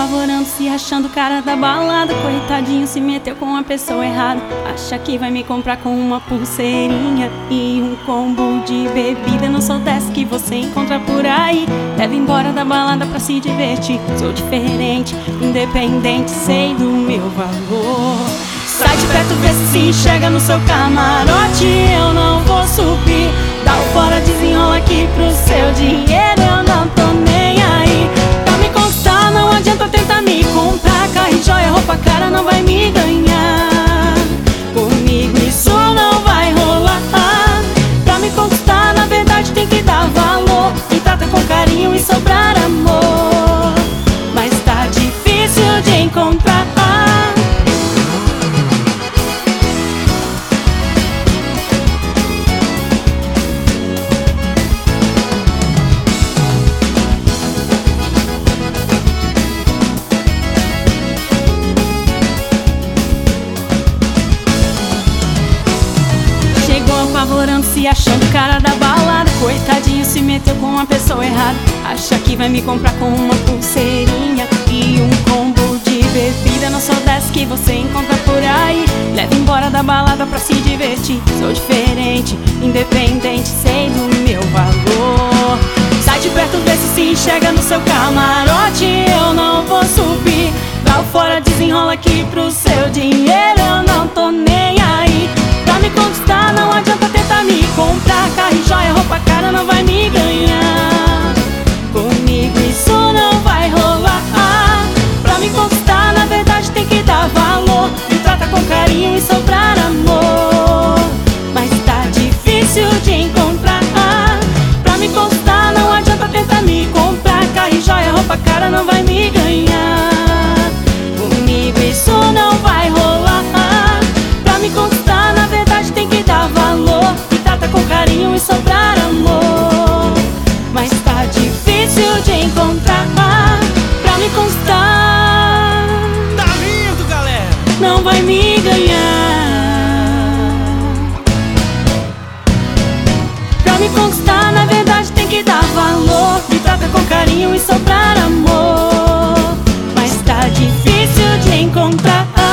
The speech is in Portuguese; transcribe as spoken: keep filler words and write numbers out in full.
apavorando, se achando cara da balada. Coitadinho, se meteu com a pessoa errada. Acha que vai me comprar com uma pulseirinha e um combo de bebida. Não sou dessa que você encontra por aí. Deve ir embora da balada pra se divertir. Sou diferente, independente, sei do meu valor. Sai de perto, vê se se enxerga no seu camarote. Eu não vou subir, dá o fora, desenrola aqui pro seu dinheiro. Eu não tô nem aí. Pra me conquistar não adianta tentar me comprar. Carro e joia, roupa cara não vai me ganhar. Comigo isso não vai rolar. Pra me conquistar na verdade tem que dar valor. Me trata com carinho e sobrar amor. Mas tá difícil de encontrar. Apavorando, se achando cara da balada. Coitadinho, se meteu com uma pessoa errada. Acha que vai me comprar com uma pulseirinha e um combo de bebida. Não sou dessa que você encontra por aí. Leva embora da balada pra se divertir. Sou diferente, independente, sei do meu valor. Sai de perto, vê se se enxerga no seu camarote. Eu não vou subir, lá fora desenrola aqui pro seu dinheiro. Eu não tô nem aí. Pra me conquistar não adianta tentar me comprar. Carro e joia, roupa cara não vai me ganhar. Comigo isso não vai rolar. Pra me conquistar na verdade tem que dar valor. Me trata com carinho e sobrar amor. Mas tá difícil de encontrar. Pra me conquistar não adianta tentar me comprar. Carro e joia, roupa cara não vai me ganhar. Comigo isso não vai rolar. Pra me conquistar na verdade tem que dar valor. Me trata com carinho e sobrar amor. Mas tá difícil de encontrar. Pra me conquistar tá lindo, galera! não vai me ganhar. Pra me conquistar na verdade tem que dar valor. Me trata com carinho e sobrar amor. Mas tá difícil de encontrar.